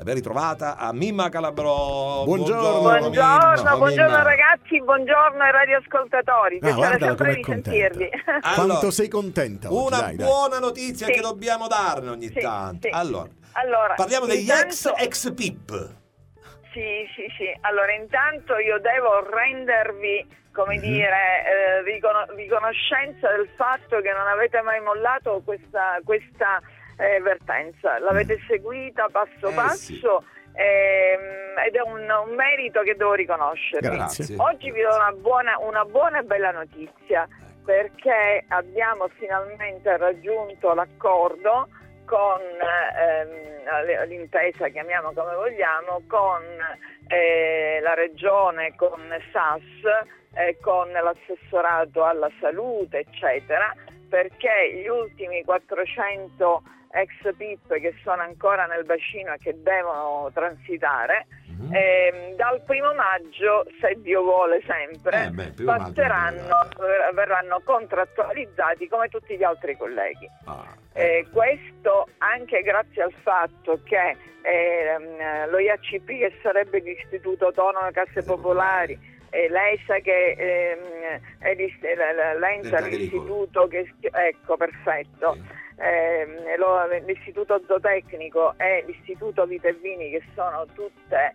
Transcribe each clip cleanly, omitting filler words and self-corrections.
ben ritrovata a Mimma Calabrò. Buongiorno. Buongiorno ragazzi, buongiorno ai radioascoltatori. Piacere sempre di sentirvi. Allora, quanto sei contenta oggi? Una buona notizia che dobbiamo darne ogni tanto. Sì. Allora, parliamo degli ex PIP. Sì. Allora, intanto io devo rendervi, come dire, riconoscenza del fatto che non avete mai mollato questa vertenza. L'avete seguita passo passo. Ed è un merito che devo riconoscere. Grazie. Oggi vi do una buona e bella notizia, perché abbiamo finalmente raggiunto l'accordo con l'intesa, chiamiamo come vogliamo, con la regione, con SAS, con l'assessorato alla salute, eccetera, perché gli ultimi 400 ex PIP che sono ancora nel bacino e che devono transitare, dal 1 maggio, se Dio vuole sempre, verranno contrattualizzati come tutti gli altri colleghi. Questo anche grazie al fatto che lo IACP, che sarebbe l'Istituto Autonomo Casse Popolari, l'ESA, che è l'ENSA, l'istituto che perfetto. L'Istituto Zootecnico e l'Istituto Vita e Vini, che sono tutte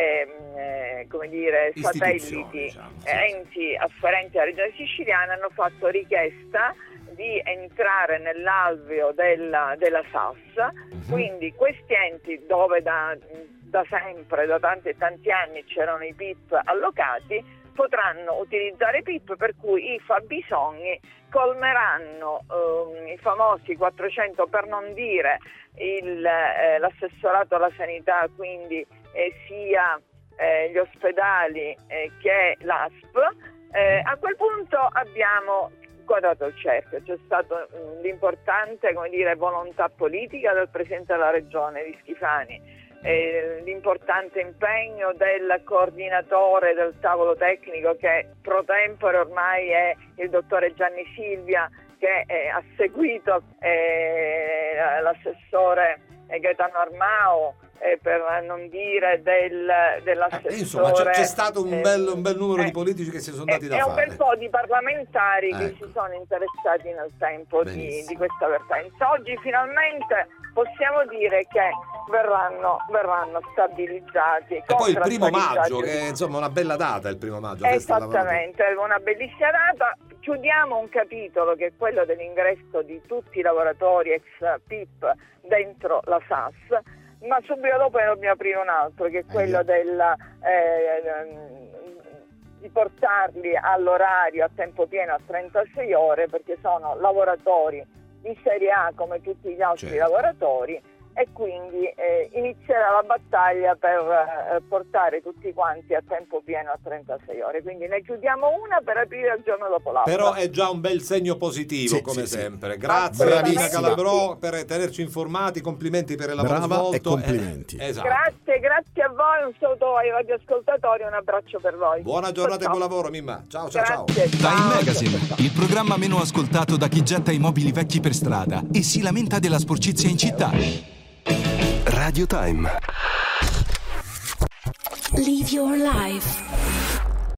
come dire satelliti, enti afferenti alla regione siciliana, hanno fatto richiesta di entrare nell'alveo della SAS. Quindi questi enti, dove da sempre, da tanti e tanti anni c'erano i PIP allocati, potranno utilizzare i PIP, per cui i fabbisogni colmeranno i famosi 400, per non dire l'assessorato alla sanità, quindi sia gli ospedali che l'ASP. A quel punto abbiamo quadrato il cerchio. C'è stato l'importante, come dire, volontà politica del Presidente della Regione di Schifani, l'importante impegno del coordinatore del tavolo tecnico, che pro tempore ormai è il dottore Gianni Silvia, che ha seguito l'assessore Gaetano Armao, per non dire dell'assessore. Insomma, c'è stato un bel numero di politici che si sono dati da fare. E un bel po' di parlamentari che si sono interessati nel tempo di questa vertenza. Oggi finalmente possiamo dire che verranno stabilizzati. E poi il 1 maggio, che è insomma una bella data, il 1 maggio. Esattamente, è una bellissima data. Chiudiamo un capitolo, che è quello dell'ingresso di tutti i lavoratori ex PIP dentro la SAS, ma subito dopo ne dobbiamo aprire un altro, che è quello di portarli all'orario a tempo pieno a 36 ore, perché sono lavoratori di serie A come tutti gli altri lavoratori, e quindi inizierà la battaglia per portare tutti quanti a tempo pieno a 36 ore. Quindi ne chiudiamo una per aprire il giorno dopo l'altro. Però è già un bel segno positivo, come sempre. Grazie a Mimma Calabrò per tenerci informati, complimenti per il lavoro svolto. E complimenti. Esatto. Grazie a voi, un saluto ai radioascoltatori, un abbraccio per voi. Buona giornata e buon lavoro, Mimma. Ciao. Time Magazine, il programma meno ascoltato da chi getta i mobili vecchi per strada e si lamenta della sporcizia in città. Radio Time. Live your life.